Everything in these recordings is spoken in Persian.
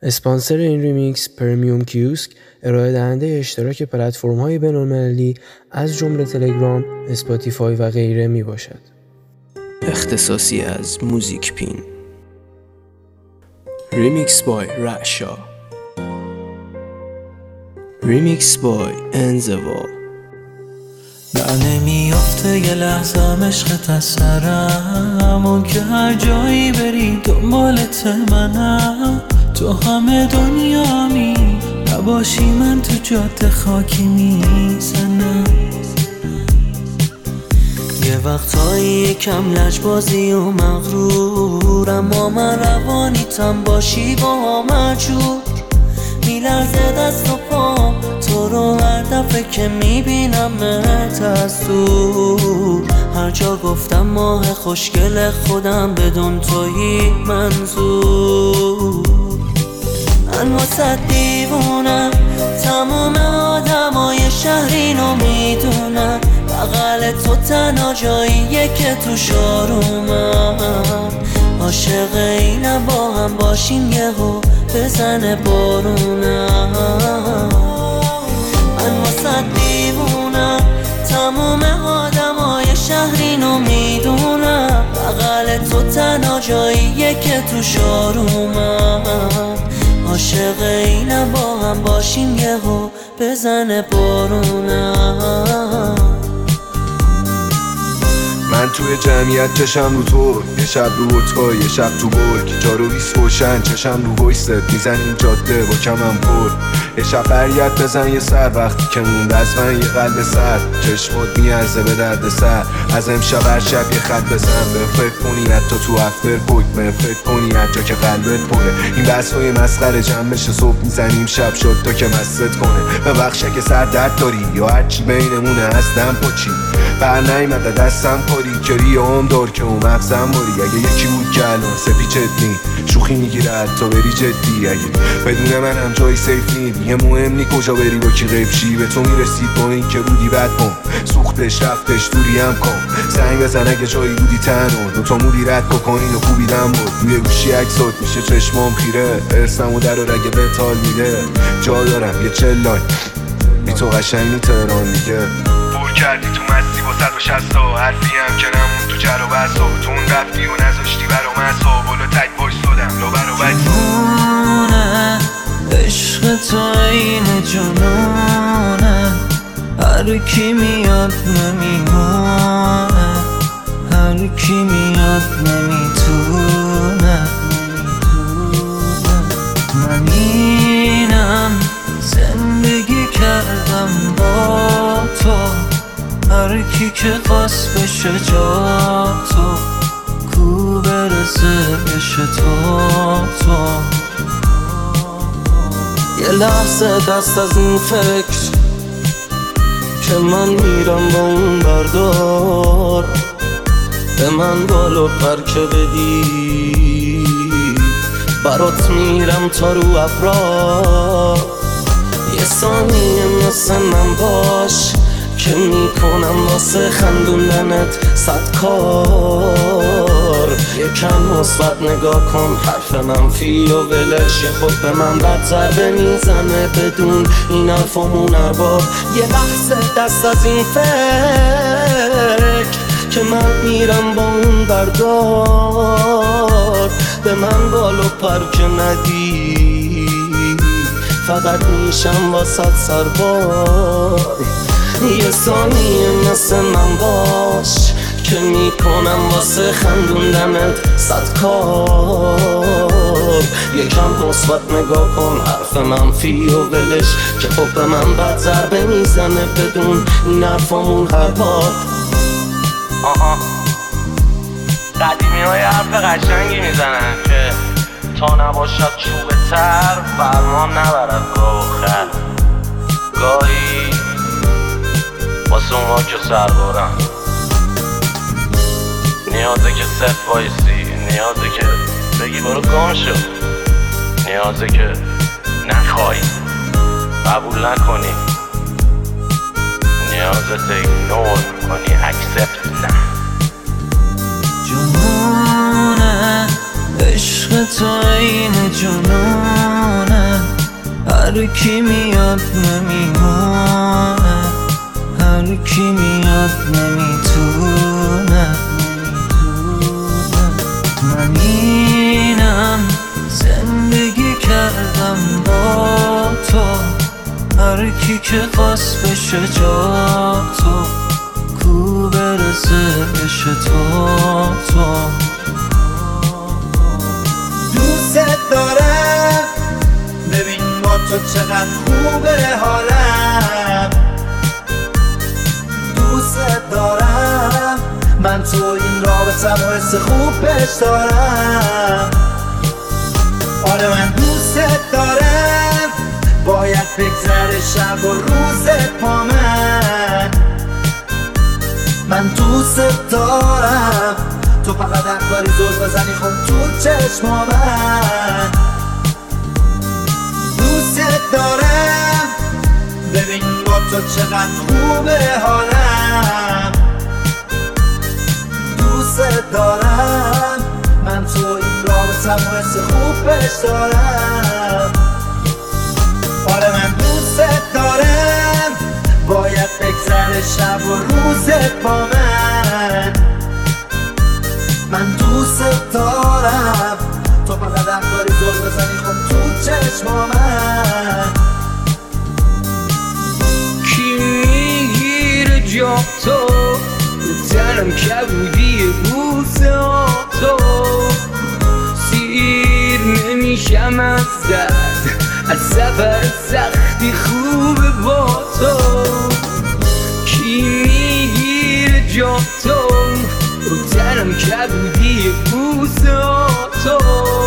اسپانسر این ریمیکس پرمیوم کیوسک، ارائه دهنده اشتراک پلتفرم‌های بین‌المللی از جمله تلگرام، اسپاتیفای و غیره می باشد. اختصاصی از موزیک پین. ریمیکس بای رشا. ریمیکس بای انزوا. نمیافته یه لحظه عشقت از سرم، اون که هر جایی بری دنبالت منم. تو همه دنیامی نباشی من تو جاده خاکی میزنم. یه وقتایی یکم لجبازی و مغرورم، اما من روانیتم باشی با مجور. میلرزه دست و پام تو رو هر دفعه که میبینمت از دور. هر جا گفتم ماه خوشگل خودم بدون تویی منظور. من واسه دیوونم، تمام آدمای شهر اینو میدونم. بغل تو تنها جاییه که تو شارومم. عاشق اینم با هم باشیم یهو بزنه بارونم. من واسه دیوونم، تمام آدمای شهر اینو میدونم. بغل تو تنها جاییه که تو شارومم. عاشق اینم با هم باشیم یهو بزنه بارونم. من توی جمعیت چشم رو تو، یه شب رو اتقا یه شب تو برگ. جارو بیس روشن چشم رو ویست میزنیم جاده با کمم پر. یه شب فریاد بزن یه سر وقتی که موند از من یه قلب سر. چشمات میارزه به درد سر، از امشب هر شب یه خط بزن. به فکر کنی حتی تو افتر پوک، به فکر کنی هر جا که قلبت پره. این بحثای مسخره جمع بشه صبح میزنیم شب شد تا که مست کنه. به بخشه که سر درد داری یا هرچی بینمونه از دم پاچی. بر نیمده دستم پاری کری هم دار که اون مغزم باری. اگه یکی بود که الان سپیچت نی شوخی میگیره حتی بری جدی. اگه بدون من هم جایی سیف نی دیگه مهم نی کجا بری با کی غیب شی. به تو میرسید با این که بودی بد بام، سوختش رفتش دوری هم کام. زنگ بزن اگه جایی بودی تنها، دوتا مودی رد بکنین و کوبیدم بود. روی گوشی عکسات میشه چشمام خیره. ارسم و در و رگه بتال میده. جا دارم یه چلای بی تو قشنگی تهران دیگه. پر کردی تو مستی با 160 تا حرفی هم که نمون تو جر و بسا. تو اون رفتی و نذاشتی برام اصاب. بالا تک باش سودم لا برا جنونه عشق تو این جنونه. هر کی میاد نمیمونه، هر کی میاد نمیتونه. من اینم زندگی کردم با تو. هر کی که خواست بشه جا تو، کو برسه بشه تو. یه لحظه دست از این فکر که من میرم با اون بردار. به من بالو پر که بدی برات میرم تا رو ابرار. یه ثانیه مثل من باش که میکنم واسه خندوندنت 100 کار. یکم مثبت نگاه کن، حرف منفی و ولش. یه خود به من بد ضربه میزنه بدون این حرفامون ارباب. یه لحظه دست از این فکر که من میرم با اون بردار. به من بالو پر که ندی فقط میشم واسه سربار. یه ثانیه مثل من باش که میکنم واسه خندوندنت 100 کار. یکم مثبت نگاه کن، حرف منفی و ولش. که خب به من بد ضربه میزنه بدون این حرفامون هر بار. قدیمی های حرف قشنگی میزنن که تا نباشد چوب تر فرمان نبرد گاه و خر. گاهی واسه اونا که سربارن نیازه که صف وایسی، نیازه که بگی برو گم شو، نیازه که نخوای قبول نکنی، نیازت ایگنور کنی اکسپت نه. جنونه عشق تو این جنونه. هر کی میاد نمیمونه، هر کی میاد نمیتونه. من اینم زندگی کردم با تو، هر کی که خواست بشه جا تو، کو برسه بشه تو. دوست دارم ببین با تو چقدر خوبه حالم، دوست دارم من تو این رابطم و حس خوب بهش دارم. آره من دوست دارم، باید بگذره شب و روزت با من دوست دارم. تو فقط حق داری زل بزنی خون تو چشما من. دوست دارم ببین با تو چقدر خوبه حالم، دوست دارم من تو این رابطم و حس خوب بهش دارم. آره من دوست دارم، باید بگذره شب و روزت با من دوست دارم. تو فقط حق داری زل بزنی خون تو چشما من. کی میگیره جا تو تنم کبودی بوسه ها تو، سیر نمیشم از درد، از سفر سختی خوبه با تو. کی میگیره جا تو رو تنم کبودی بوسه ها تو،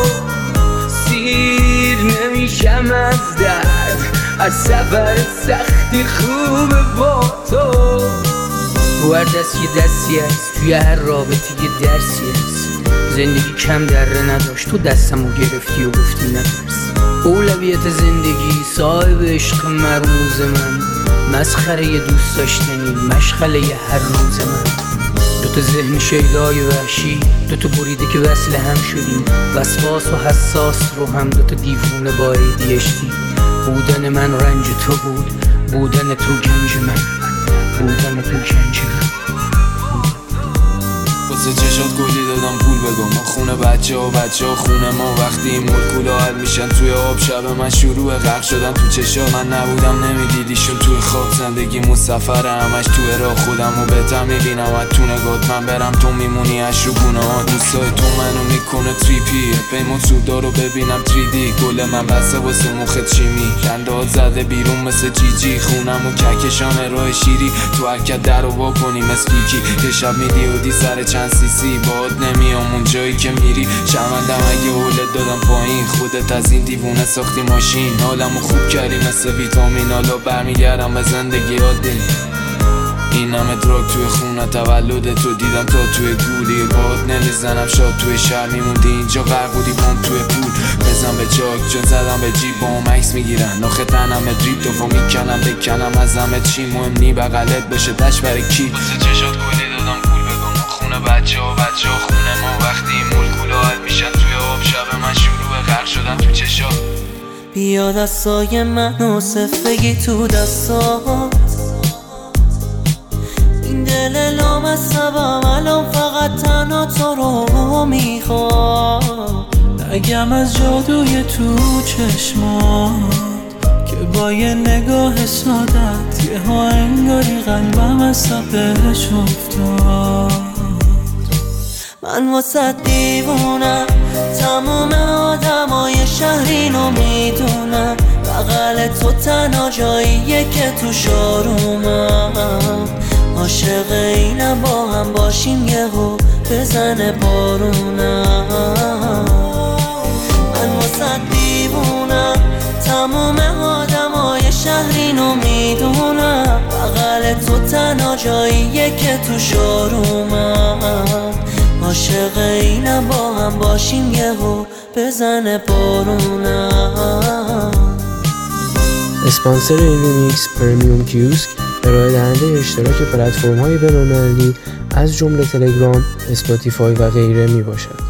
سیر نمیشم از درد، از سفر سختی خوبه با تو. رو هر دست یه دستی هست، توی هر رابطه یه درسی هست. زندگی کم دره نداشت، تو دستمو گرفتی و گفتی نترس. اولویت زندگی صاحب عشق مرموز من، مسخره یه دوست داشتنی مشغله یه هر روز من. دوتا ذهن شیدای وحشی، دوتا بریده که وصل هم شدیم، وسواس و حساس رو هم دوتا دیوونه با ADHD. بودن من رنج تو بود، بودن تو گنج من، بودن تو گنج من. واسه چشات گلی دادم پول بگم، ما خونه بچه ها خونه ما. وقتی این مولکولا حل میشن توی آب، شب من شروع غرق شدم تو چشات. من نبودم نمیدیدیشون توی خواب، زندگی سفره همش توی راه. خودمو بهتر میبینم از تو نگات، من برم تو میمونی اش رو گناهات. دوستای تو منو میکنه تریپی، پیمان سودا رو ببینم 3D. گل من بسته واسه مخت چیمی، خندهات زده بیرون مثل جیجی. خونمو کهکشان راه شیری، تو حرکت در رو وا کنی مثل کیکی. یه شب میدیودی سر چند CC، باد نمیام اون جایی که میری. شرمندم اگه اولت دادم پایین، خودت از این دیوونه ساختی ماشین. حالمو خوب کردی مثل ویتامین، حالا برمیگردم به زندگی عادی. این همه دراگ توی خونه، تولد تو دیدم تا توی گولی. باد نمیزنم شاد توی شهر میموندی، اینجا غرق بودی بام توی پول. بزن به چاک چون زدم به جیب، با هم عکس میگیرن آخه تنم دریب. توفو میکنم بکنم از همه چی، مهم نی بغلت بشه دشت برای کی. واسه چشات گلی دادم پول بگم، خونه بچه ها خونه ما. وقتی این مولکولا حل میشن توی آب، شب من شروع غرق شدم تو چشات. بیا دستای منو صف بگی تو دستات، این دل لامصبم الان فقط تنها تو رو میخواد. نگم از جادوی تو چشمات که با یه نگاه سادت، یه ها انگاری قلبم از صفحش افتاد. من واسه دیوونم، تموم آدمای شهر اینو میدونم. بغل تو تنها جاییه که تو شارومم. عاشق اینم با هم باشیم یهو بزنه بارونم. من واسه دیوونم، تموم آدمای شهر اینو میدونم. بغل تو تنها جاییه که تو شارومم. عاشق اینم با هم باشیم یهو بزنه بارونم. اسپانسر این ریمیکس پرمیوم کیوسک، ارائه دهنده اشتراک پلتفرم‌های بین‌المللی از جمله تلگرام، اسپاتیفای و غیره می باشد.